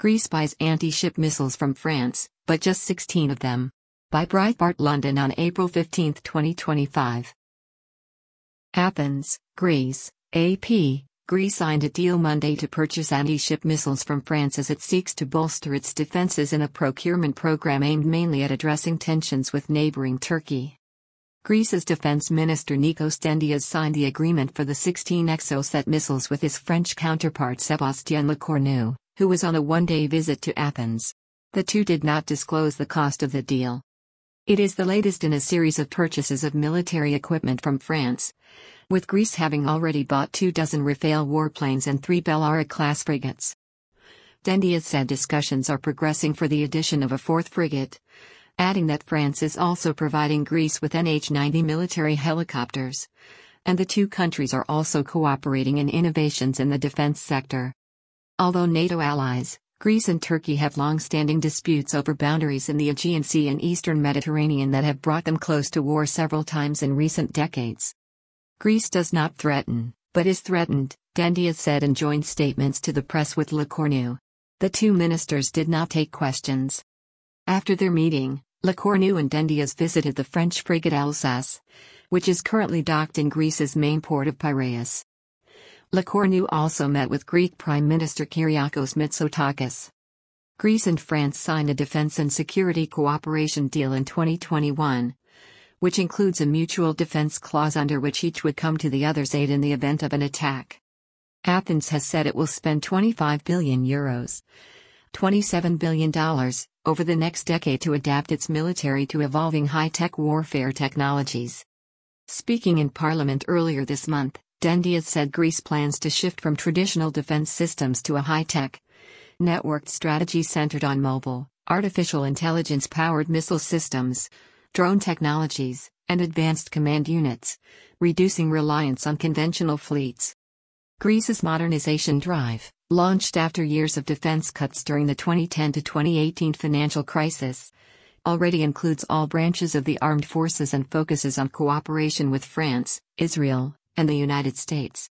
Greece buys anti-ship missiles from France, but just 16 of them. By Breitbart London on April 15, 2025. Athens, Greece. AP, Greece signed a deal Monday to purchase anti-ship missiles from France as it seeks to bolster its defenses in a procurement program aimed mainly at addressing tensions with neighboring Turkey. Greece's Defense Minister Nikos Dendias signed the agreement for the 16 Exocet missiles with his French counterpart Sébastien Lecornu, who was on a one-day visit to Athens. The two did not disclose the cost of the deal. It is the latest in a series of purchases of military equipment from France, with Greece having already bought 24 Rafale warplanes and 3 Belara-class frigates. Dendias said discussions are progressing for the addition of a fourth frigate, adding that France is also providing Greece with NH-90 military helicopters, and the two countries are also cooperating in innovations in the defense sector. Although NATO allies, Greece and Turkey have long-standing disputes over boundaries in the Aegean Sea and Eastern Mediterranean that have brought them close to war several times in recent decades. Greece does not threaten, but is threatened, Dendias said in joint statements to the press with Lecornu. The two ministers did not take questions. After their meeting, Lecornu and Dendias visited the French frigate Alsace, which is currently docked in Greece's main port of Piraeus. Lecornu also met with Greek Prime Minister Kyriakos Mitsotakis. Greece and France signed a defense and security cooperation deal in 2021, which includes a mutual defense clause under which each would come to the other's aid in the event of an attack. Athens has said it will spend €25 billion, $27 billion, over the next decade to adapt its military to evolving high-tech warfare technologies. Speaking in Parliament earlier this month, Dendias said Greece plans to shift from traditional defense systems to a high-tech, networked strategy centered on mobile, artificial intelligence-powered missile systems, drone technologies, and advanced command units, reducing reliance on conventional fleets. Greece's modernization drive, launched after years of defense cuts during the 2010 to 2018 financial crisis, already includes all branches of the armed forces and focuses on cooperation with France, Israel, and the United States.